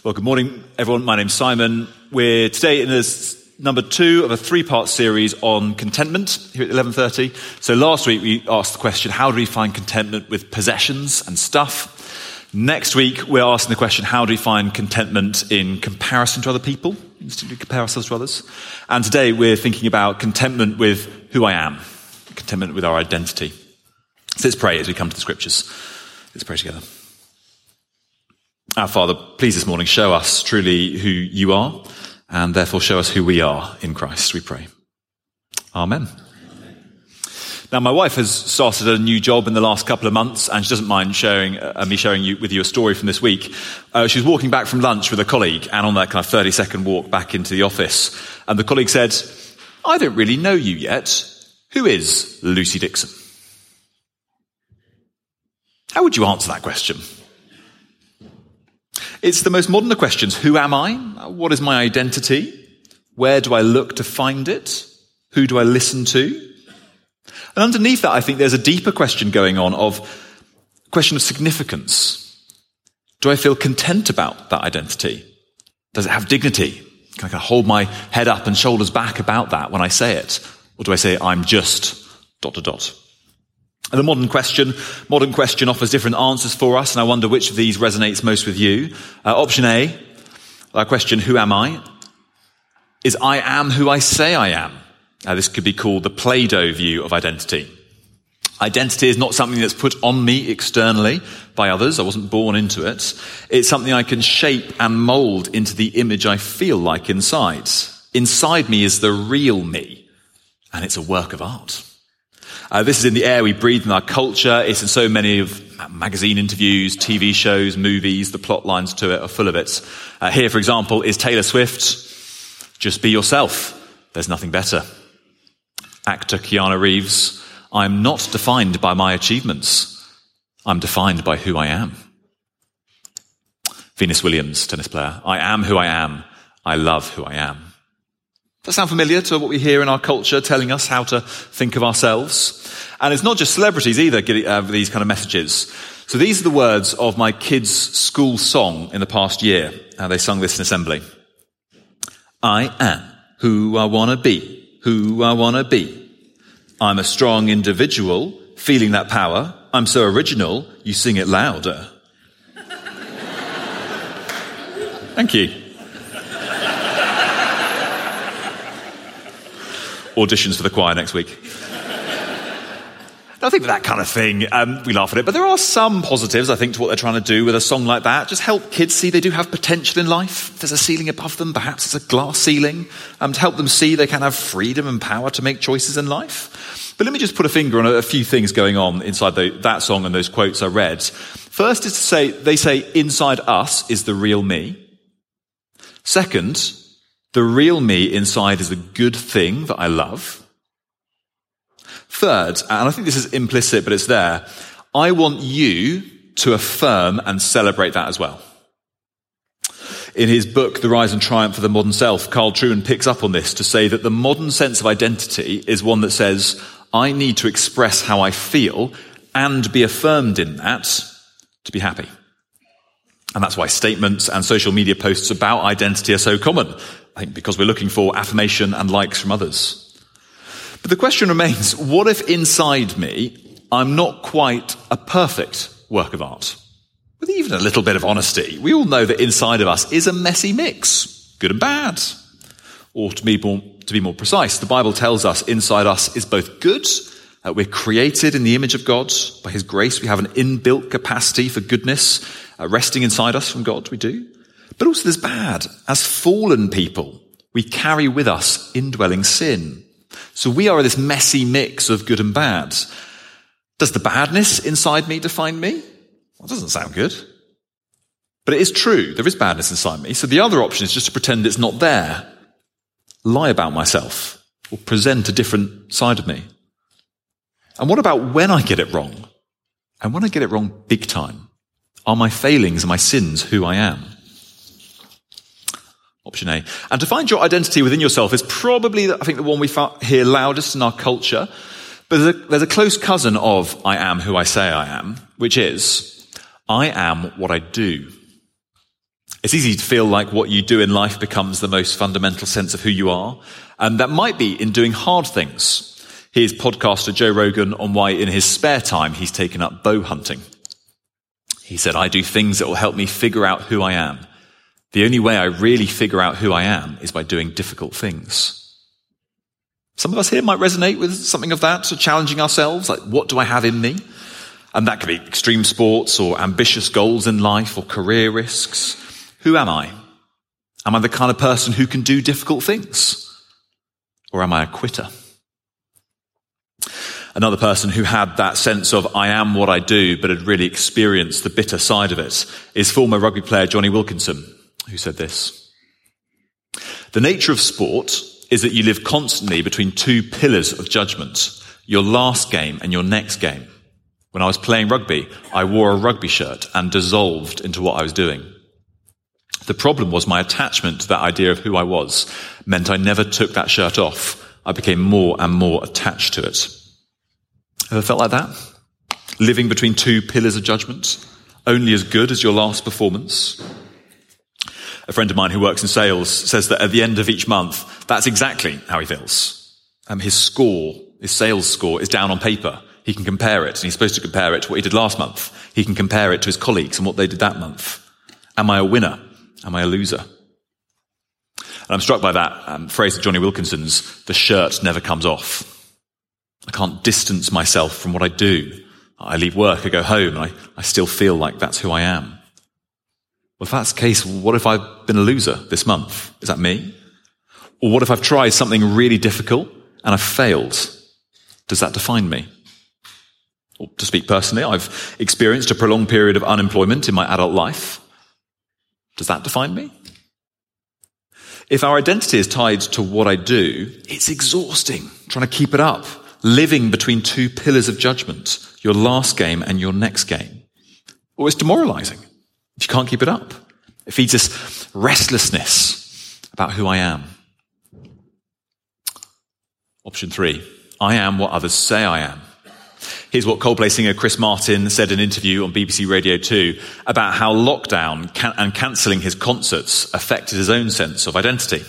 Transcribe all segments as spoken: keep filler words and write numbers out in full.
Well, good morning, everyone. My name's Simon. We're today in this number two of a three-part series on contentment here at eleven thirty. So last week we asked the question, how do we find contentment with possessions and stuff? Next week we're asking the question, how do we find contentment in comparison to other people? Do we compare ourselves to others? And today we're thinking about contentment with who I am, contentment with our identity. So let's pray as we come to the scriptures. Let's pray together. Our Father, please this morning show us truly who you are, and therefore show us who we are in Christ, we pray. Amen. Now, my wife has started a new job in the last couple of months, and she doesn't mind sharing uh, me sharing you, with you a story from this week. Uh, she was walking back from lunch with a colleague, and on that kind of thirty-second walk back into the office, and the colleague said, "I don't really know you yet. Who is Lucy Dixon?" How would you answer that question? It's the most modern of questions. Who am I? What is my identity? Where do I look to find it? Who do I listen to? And underneath that, I think there's a deeper question going on of question of significance. Do I feel content about that identity? Does it have dignity? Can I kind of hold my head up and shoulders back about that when I say it? Or do I say I'm just dot dot dot? And the modern question, modern question offers different answers for us, and I wonder which of these resonates most with you. Uh, option A, our question, who am I, is I am who I say I am. Now, this could be called the Play-Doh view of identity. Identity is not something that's put on me externally by others. I wasn't born into it. It's something I can shape and mold into the image I feel like inside. Inside me is the real me, and it's a work of art. Uh, this is in the air we breathe in our culture. It's in so many of magazine interviews, T V shows, movies. The plot lines to it are full of it. Uh, here, for example, is Taylor Swift. Just be yourself. There's nothing better. Actor Keanu Reeves. I'm not defined by my achievements. I'm defined by who I am. Venus Williams, tennis player. I am who I am. I love who I am. Does that sound familiar to what we hear in our culture telling us how to think of ourselves? And it's not just celebrities either getting uh, these kind of messages. So these are the words of my kids' school song in the past year. Uh, they sung this in assembly. I am who I want to be, who I want to be. I'm a strong individual, feeling that power. I'm so original, you sing it louder. Thank you. Auditions for the choir next week. I think with that kind of thing, um, we laugh at it, but there are some positives, I think, to what they're trying to do with a song like that. Just help kids see they do have potential in life. If there's a ceiling above them, perhaps it's a glass ceiling, um, to help them see they can have freedom and power to make choices in life. But let me just put a finger on a, a few things going on inside the, that song and those quotes I read. First is to say, they say, inside us is the real me. Second, the real me inside is a good thing that I love. Third, and I think this is implicit, but it's there, I want you to affirm and celebrate that as well. In his book, The Rise and Triumph of the Modern Self, Carl Trueman picks up on this to say that the modern sense of identity is one that says, I need to express how I feel and be affirmed in that to be happy. And that's why statements and social media posts about identity are so common. I think because we're looking for affirmation and likes from others. But the question remains, what if inside me, I'm not quite a perfect work of art? With even a little bit of honesty, we all know that inside of us is a messy mix, good and bad. Or to be more, to be more precise, the Bible tells us inside us is both good, uh, we're created in the image of God. By his grace, we have an inbuilt capacity for goodness, uh, resting inside us from God, we do. But also there's bad. As fallen people, we carry with us indwelling sin. So we are this messy mix of good and bad. Does the badness inside me define me? Well, it doesn't sound good. But it is true. There is badness inside me. So the other option is just to pretend it's not there. Lie about myself. Or present a different side of me. And what about when I get it wrong? And when I get it wrong big time? Are my failings and my sins who I am? Option A. And to find your identity within yourself is probably, I think, the one we hear loudest in our culture. But there's a, there's a close cousin of I am who I say I am, which is I am what I do. It's easy to feel like what you do in life becomes the most fundamental sense of who you are. And that might be in doing hard things. Here's podcaster Joe Rogan on why in his spare time he's taken up bow hunting. He said, I do things that will help me figure out who I am. The only way I really figure out who I am is by doing difficult things. Some of us here might resonate with something of that, so challenging ourselves, like what do I have in me? And that could be extreme sports or ambitious goals in life or career risks. Who am I? Am I the kind of person who can do difficult things? Or am I a quitter? Another person who had that sense of I am what I do, but had really experienced the bitter side of it, is former rugby player Jonny Wilkinson, who said this. The nature of sport is that you live constantly between two pillars of judgment, your last game and your next game. When I was playing rugby, I wore a rugby shirt and dissolved into what I was doing. The problem was my attachment to that idea of who I was meant I never took that shirt off. I became more and more attached to it. Ever felt like that? Living between two pillars of judgment, only as good as your last performance. A friend of mine who works in sales says that at the end of each month, that's exactly how he feels. Um, his score, his sales score, is down on paper. He can compare it, and he's supposed to compare it to what he did last month. He can compare it to his colleagues and what they did that month. Am I a winner? Am I a loser? And I'm struck by that um, phrase of Jonny Wilkinson's, the shirt never comes off. I can't distance myself from what I do. I leave work, I go home, and I, I still feel like that's who I am. Well, if that's the case, what if I've been a loser this month? Is that me? Or what if I've tried something really difficult and I've failed? Does that define me? Or to speak personally, I've experienced a prolonged period of unemployment in my adult life. Does that define me? If our identity is tied to what I do, it's exhausting trying to keep it up, living between two pillars of judgment, your last game and your next game. Or it's demoralizing if you can't keep it up. It feeds this restlessness about who I am. Option three, I am what others say I am. Here's what Coldplay singer Chris Martin said in an interview on B B C Radio two about how lockdown can- and cancelling his concerts affected his own sense of identity.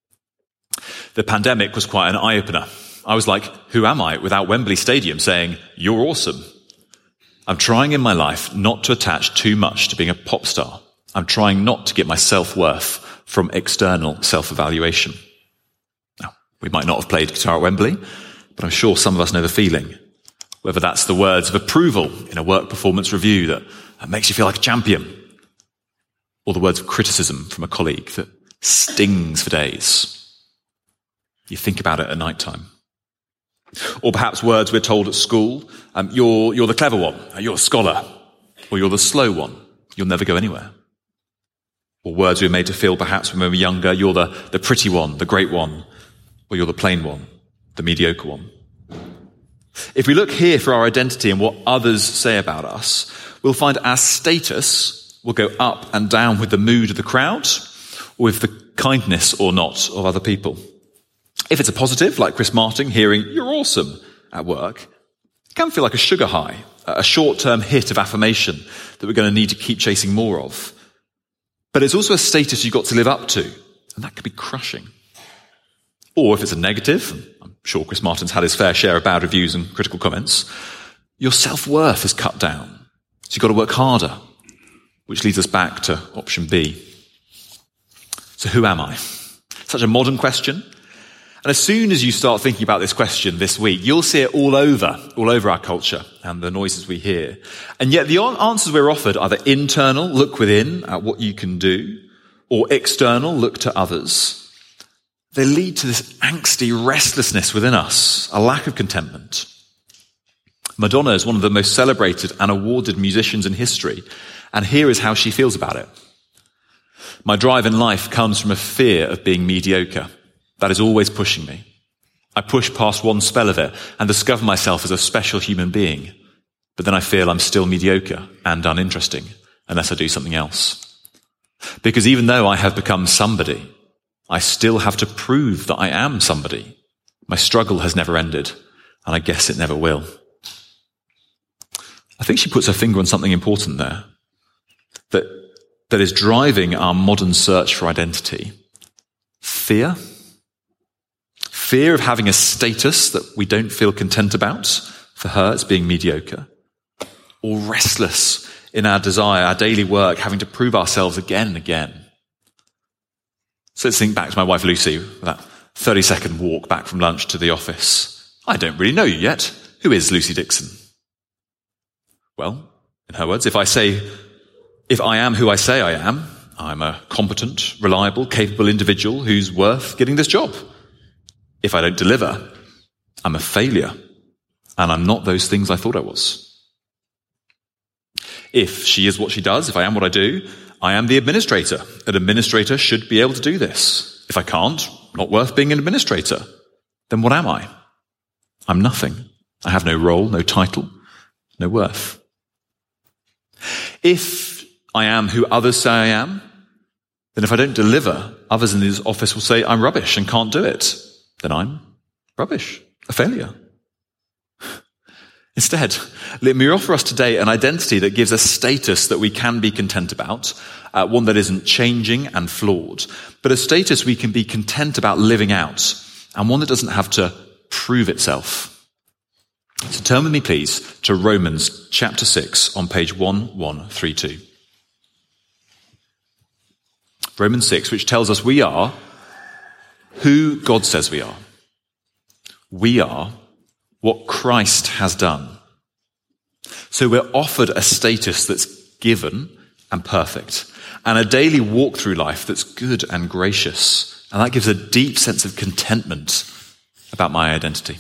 The pandemic was quite an eye-opener. I was like, who am I without Wembley Stadium saying, you're awesome? I'm trying in my life not to attach too much to being a pop star. I'm trying not to get my self-worth from external self-evaluation. Now, we might not have played guitar at Wembley, but I'm sure some of us know the feeling. Whether that's the words of approval in a work performance review that, that makes you feel like a champion, or the words of criticism from a colleague that stings for days. You think about it at night time. Or perhaps words we're told at school, um, you're, you're the clever one, you're a scholar, or you're the slow one, you'll never go anywhere. Or words we're made to feel perhaps when we were younger, you're the, the pretty one, the great one, or you're the plain one, the mediocre one. If we look here for our identity and what others say about us, we'll find our status will go up and down with the mood of the crowd, or with the kindness or not of other people. If it's a positive, like Chris Martin hearing, you're awesome at work, it can feel like a sugar high, a short-term hit of affirmation that we're going to need to keep chasing more of. But it's also a status you've got to live up to, and that can be crushing. Or if it's a negative, I'm sure Chris Martin's had his fair share of bad reviews and critical comments, your self-worth is cut down. So you've got to work harder, which leads us back to option B. So who am I? Such a modern question. And as soon as you start thinking about this question this week, you'll see it all over, all over our culture and the noises we hear. And yet the answers we're offered are either internal, look within at what you can do, or external, look to others. They lead to this angsty restlessness within us, a lack of contentment. Madonna is one of the most celebrated and awarded musicians in history, and here is how she feels about it. My drive in life comes from a fear of being mediocre. That is always pushing me. I push past one spell of it and discover myself as a special human being, but then I feel I'm still mediocre and uninteresting unless I do something else. Because even though I have become somebody, I still have to prove that I am somebody. My struggle has never ended, and I guess it never will. I think she puts her finger on something important there. That that is driving our modern search for identity? Fear? Fear of having a status that we don't feel content about. For her, it's being mediocre. Or restless in our desire, our daily work, having to prove ourselves again and again. So let's think back to my wife Lucy, with that thirty-second walk back from lunch to the office. I don't really know you yet. Who is Lucy Dixon? Well, in her words, if I say, if I am who I say I am, I'm a competent, reliable, capable individual who's worth getting this job. If I don't deliver, I'm a failure, and I'm not those things I thought I was. If she is what she does, if I am what I do, I am the administrator. An administrator should be able to do this. If I can't, not worth being an administrator, then what am I? I'm nothing. I have no role, no title, no worth. If I am who others say I am, then if I don't deliver, others in this office will say I'm rubbish and can't do it. Then I'm rubbish, a failure. Instead, let me offer us today an identity that gives us status that we can be content about, uh, one that isn't changing and flawed, but a status we can be content about living out, and one that doesn't have to prove itself. So turn with me, please, to Romans chapter six on page eleven thirty-two. Romans six, which tells us we are who God says we are. We are what Christ has done. So we're offered a status that's given and perfect, and a daily walk through life that's good and gracious. And that gives a deep sense of contentment about my identity.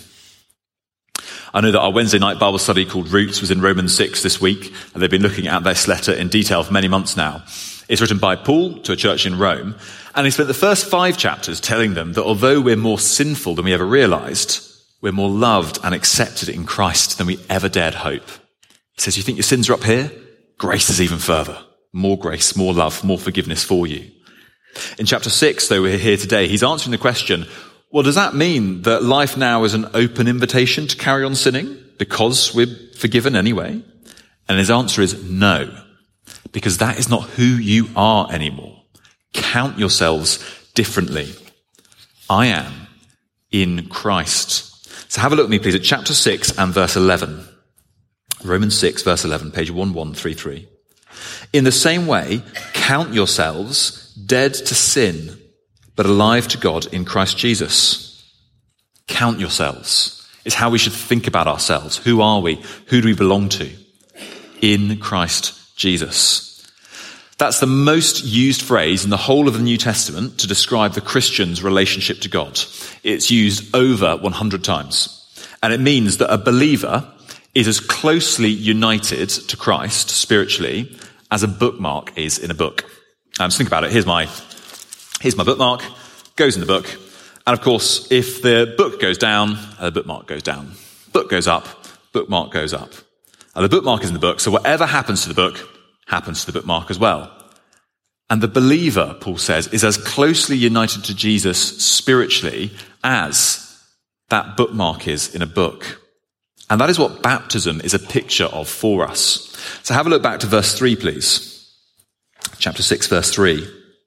I know that our Wednesday night Bible study called Roots was in Romans six this week, and they've been looking at this letter in detail for many months now. It's written by Paul to a church in Rome, and he spent the first five chapters telling them that although we're more sinful than we ever realized, we're more loved and accepted in Christ than we ever dared hope. He says, you think your sins are up here? Grace is even further. More grace, more love, more forgiveness for you. In chapter six, though we're here today, he's answering the question, well, does that mean that life now is an open invitation to carry on sinning because we're forgiven anyway? And his answer is no, because that is not who you are anymore. Count yourselves differently. I am in Christ. So have a look with me, please, at chapter six and verse eleven. Romans six, verse eleven, page eleven thirty-three. In the same way, count yourselves dead to sin, but alive to God in Christ Jesus. Count yourselves. It's how we should think about ourselves. Who are we? Who do we belong to? In Christ Jesus. That's the most used phrase in the whole of the New Testament to describe the Christian's relationship to God. It's used over one hundred times. And it means that a believer is as closely united to Christ spiritually as a bookmark is in a book. Um, so think about it. Here's my, here's my bookmark, goes in the book. And of course, if the book goes down, the bookmark goes down. Book goes up, bookmark goes up. And the bookmark is in the book, so whatever happens to the book happens to the bookmark as well. And the believer, Paul says, is as closely united to Jesus spiritually as that bookmark is in a book. And that is what baptism is a picture of for us. So have a look back to verse three, please. Chapter six, verse three.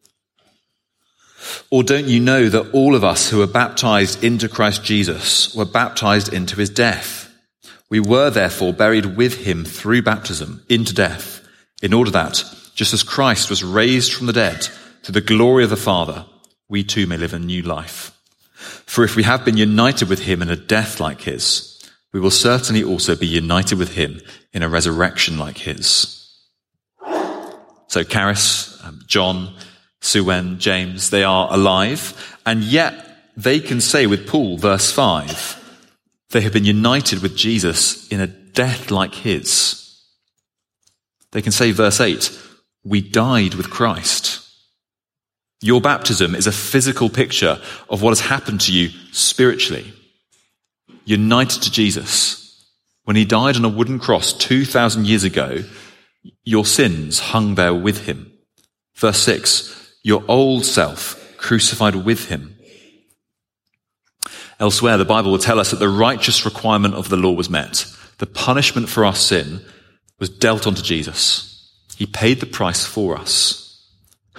Or don't you know that all of us who were baptized into Christ Jesus were baptized into his death? We were therefore buried with him through baptism into death, in order that, just as Christ was raised from the dead to the glory of the Father, we too may live a new life. For if we have been united with him in a death like his, we will certainly also be united with him in a resurrection like his. So Caris, um, John, Suen, James, they are alive, and yet they can say with Paul, verse five, they have been united with Jesus in a death like his. They can say, verse eight, we died with Christ. Your baptism is a physical picture of what has happened to you spiritually. United to Jesus. When he died on a wooden cross two thousand years ago, your sins hung there with him. Verse six, your old self crucified with him. Elsewhere, the Bible will tell us that the righteous requirement of the law was met. The punishment for our sin was dealt onto Jesus. He paid the price for us.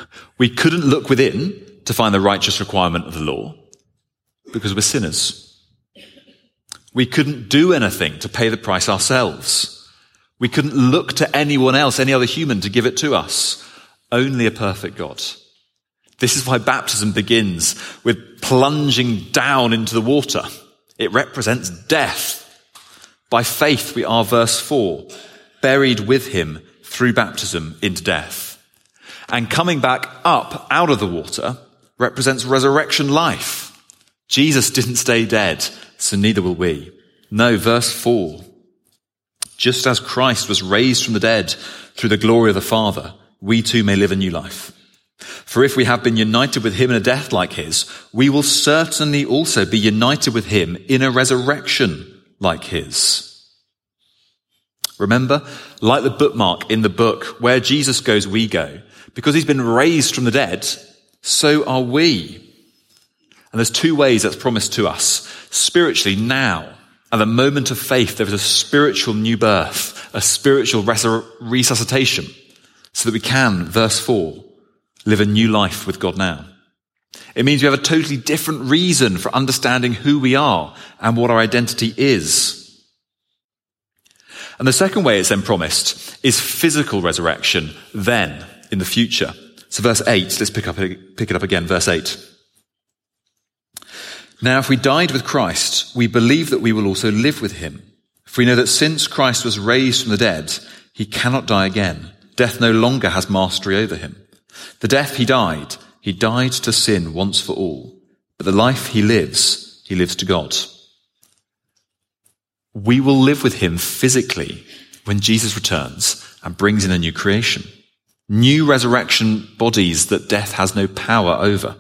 We couldn't look within to find the righteous requirement of the law because we're sinners. We couldn't do anything to pay the price ourselves. We couldn't look to anyone else, any other human, to give it to us. Only a perfect God. This is why baptism begins with plunging down into the water. It represents death. By faith we are, verse four, buried with him through baptism into death. And coming back up out of the water represents resurrection life. Jesus didn't stay dead, so neither will we. No, verse four. Just as Christ was raised from the dead through the glory of the Father, we too may live a new life. For if we have been united with him in a death like his, we will certainly also be united with him in a resurrection like his. Remember, like the bookmark in the book, where Jesus goes, we go. Because he's been raised from the dead, so are we. And there's two ways that's promised to us. Spiritually, now, at the moment of faith, there is a spiritual new birth, a spiritual res- resuscitation, so that we can, verse four, live a new life with God now. It means we have a totally different reason for understanding who we are and what our identity is. And the second way it's then promised is physical resurrection then, in the future. So verse eight, let's pick up, pick it up again, verse eight. Now, if we died with Christ, we believe that we will also live with him. For we know that since Christ was raised from the dead, he cannot die again. Death no longer has mastery over him. The death he died, he died to sin once for all. But the life he lives, he lives to God. We will live with him physically when Jesus returns and brings in a new creation. New resurrection bodies that death has no power over.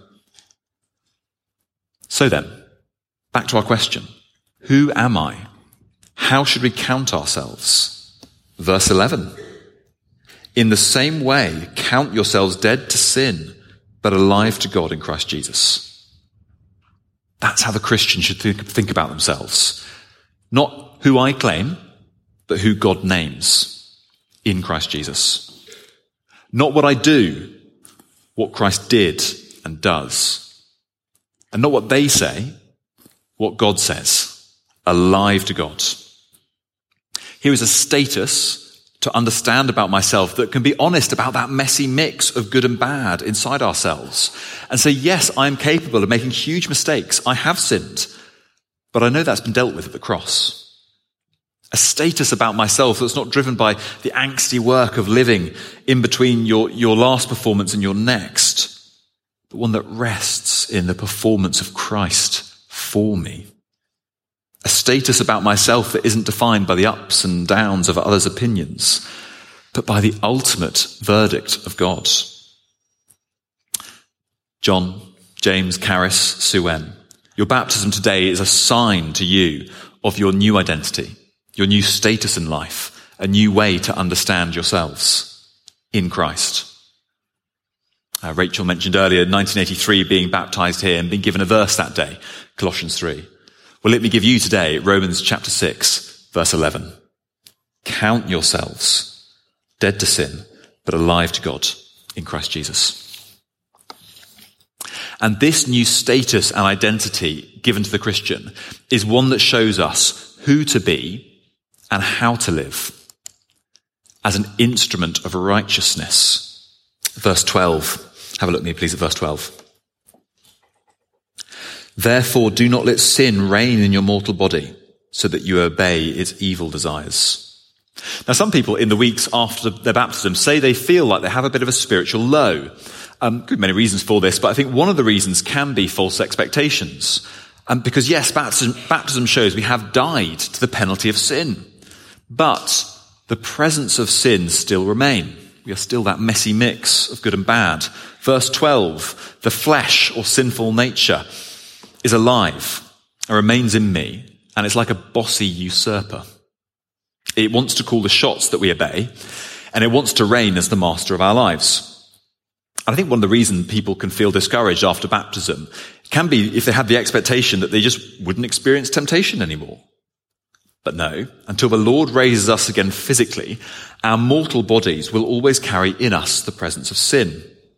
So then, back to our question. Who am I? How should we count ourselves? Verse eleven. In the same way, count yourselves dead to sin, but alive to God in Christ Jesus. That's how the Christian should think, think about themselves. Not who I claim, but who God names in Christ Jesus. Not what I do, what Christ did and does. And not what they say, what God says. Alive to God. Here is a status to understand about myself that can be honest about that messy mix of good and bad inside ourselves. And say, yes, I'm capable of making huge mistakes. I have sinned. But I know that's been dealt with at the cross. A status about myself that's not driven by the angsty work of living in between your, your last performance and your next, but one that rests in the performance of Christ for me. A status about myself that isn't defined by the ups and downs of others' opinions, but by the ultimate verdict of God. John, James, Caris, Suen, your baptism today is a sign to you of your new identity, your new status in life, a new way to understand yourselves in Christ. Uh, Rachel mentioned earlier nineteen eighty-three being baptized here and being given a verse that day, Colossians three. Well, let me give you today Romans chapter six, verse eleven. Count yourselves dead to sin, but alive to God in Christ Jesus. And this new status and identity given to the Christian is one that shows us who to be and how to live as an instrument of righteousness. Verse twelve. Have a look at me, please, at verse twelve. Therefore, do not let sin reign in your mortal body, so that you obey its evil desires. Now, some people in the weeks after their baptism say they feel like they have a bit of a spiritual low. Um, good many reasons for this, but I think one of the reasons can be false expectations. Um, because yes, baptism, baptism shows we have died to the penalty of sin, but the presence of sin still remain. We are still that messy mix of good and bad. Verse twelve, the flesh or sinful nature is alive and remains in me, and it's like a bossy usurper. It wants to call the shots that we obey, and it wants to reign as the master of our lives. I think one of the reasons people can feel discouraged after baptism can be if they had the expectation that they just wouldn't experience temptation anymore. But no, until the Lord raises us again physically, our mortal bodies will always carry in us the presence of sin.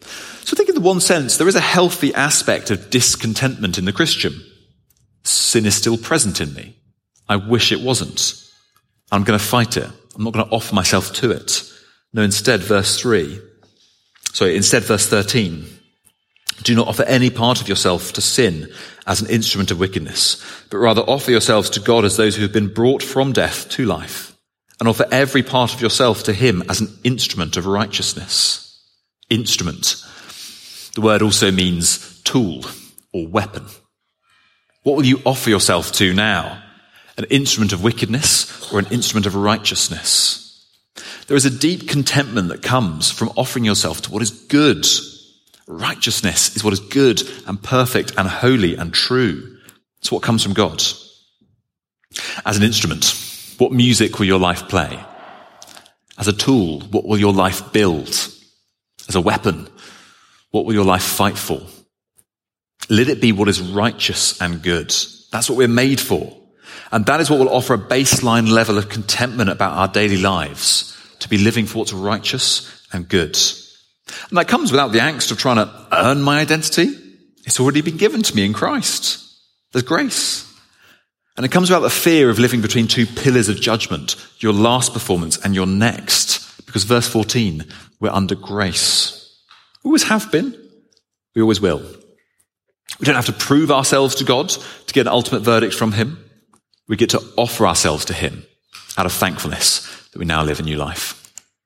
So I think in the one sense, there is a healthy aspect of discontentment in the Christian. Sin is still present in me. I wish it wasn't. I'm going to fight it. I'm not going to offer myself to it. No, instead, verse three. Sorry, instead, verse thirteen. Do not offer any part of yourself to sin as an instrument of wickedness, but rather offer yourselves to God as those who have been brought from death to life, and offer every part of yourself to him as an instrument of righteousness. Instrument. The word also means tool or weapon. What will you offer yourself to now? An instrument of wickedness or an instrument of righteousness? There is a deep contentment that comes from offering yourself to what is good. Righteousness is what is good and perfect and holy and true. It's what comes from God. As an instrument, what music will your life play? As a tool, what will your life build? As a weapon, what will your life fight for? Let it be what is righteous and good. That's what we're made for. And that is what will offer a baseline level of contentment about our daily lives, to be living for what's righteous and good. And that comes without the angst of trying to earn my identity. It's already been given to me in Christ. There's grace. And it comes without the fear of living between two pillars of judgment, your last performance and your next. Because verse fourteen, we're under grace. We always have been. We always will. We don't have to prove ourselves to God to get an ultimate verdict from him. We get to offer ourselves to him out of thankfulness that we now live a new life.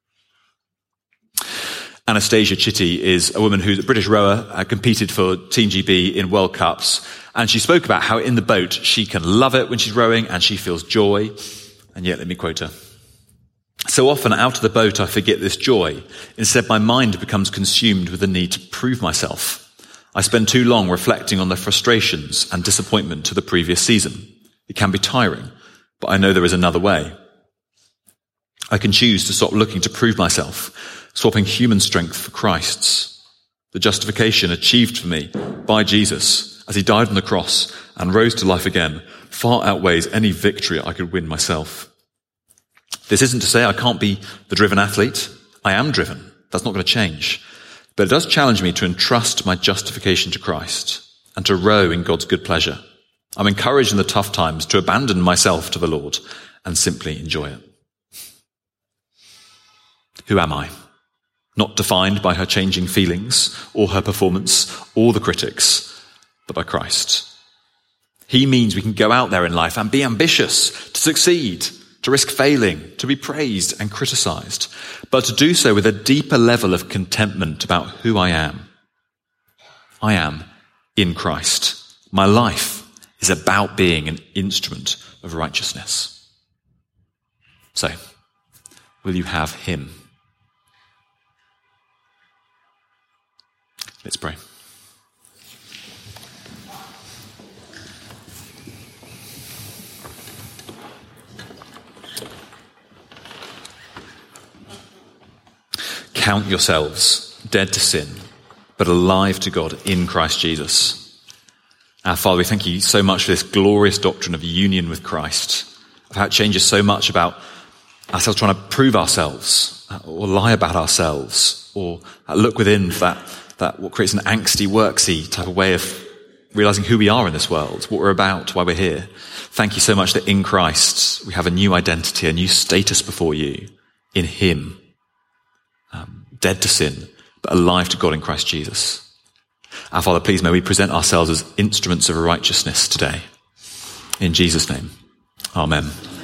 Anastasia Chitty is a woman who's a British rower, uh, competed for Team G B in World Cups, and she spoke about how in the boat she can love it when she's rowing and she feels joy. And yet, let me quote her. So often out of the boat I forget this joy. Instead, my mind becomes consumed with the need to prove myself. I spend too long reflecting on the frustrations and disappointment of the previous season. It can be tiring, but I know there is another way. I can choose to stop looking to prove myself, swapping human strength for Christ's. The justification achieved for me by Jesus as he died on the cross and rose to life again far outweighs any victory I could win myself. This isn't to say I can't be the driven athlete. I am driven. That's not going to change. But it does challenge me to entrust my justification to Christ and to row in God's good pleasure. I'm encouraged in the tough times to abandon myself to the Lord and simply enjoy it. Who am I? Not defined by her changing feelings or her performance or the critics, but by Christ. He means we can go out there in life and be ambitious, to succeed, to risk failing, to be praised and criticized, but to do so with a deeper level of contentment about who I am. I am in Christ. My life is about being an instrument of righteousness. So, will you have him? Let's pray. Count yourselves dead to sin, but alive to God in Christ Jesus. Our Father, we thank you so much for this glorious doctrine of union with Christ, of how it changes so much about ourselves trying to prove ourselves, or lie about ourselves, or look within for that, that what creates an angsty, worksy type of way of realizing who we are in this world, what we're about, why we're here. Thank you so much that in Christ we have a new identity, a new status before you, in him. Um, dead to sin, but alive to God in Christ Jesus. Our Father, please may we present ourselves as instruments of righteousness today. In Jesus' name, amen.